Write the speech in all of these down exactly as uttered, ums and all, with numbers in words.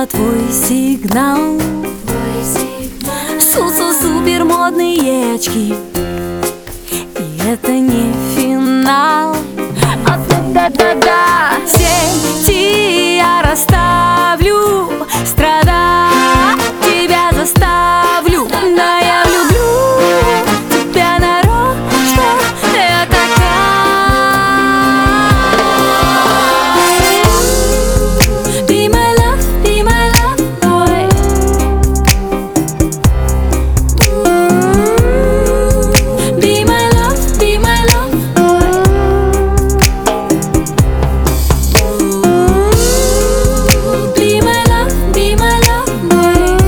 это твой сигнал. Су-су-супер модные очки, и это не финал. А да-да-да-да, сети я расставлю, страдать тебя заставлю. Да, я люблю тебя нарочно, я такая. Be my love, be my love boy. Be my love, be my love boy. Be my love, be my love boy.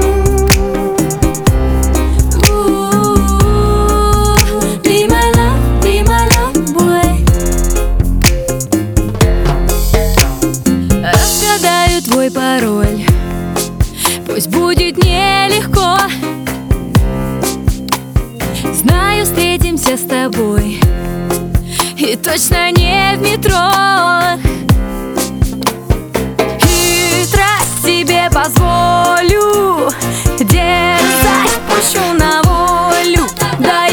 Be my love, be my love boy. Разгадаю твой пароль, пусть будет нелегко. Знаю, встретимся с тобой, и точно не в метро. Хитрость себе позволю, дерзать пущу на волю. Да,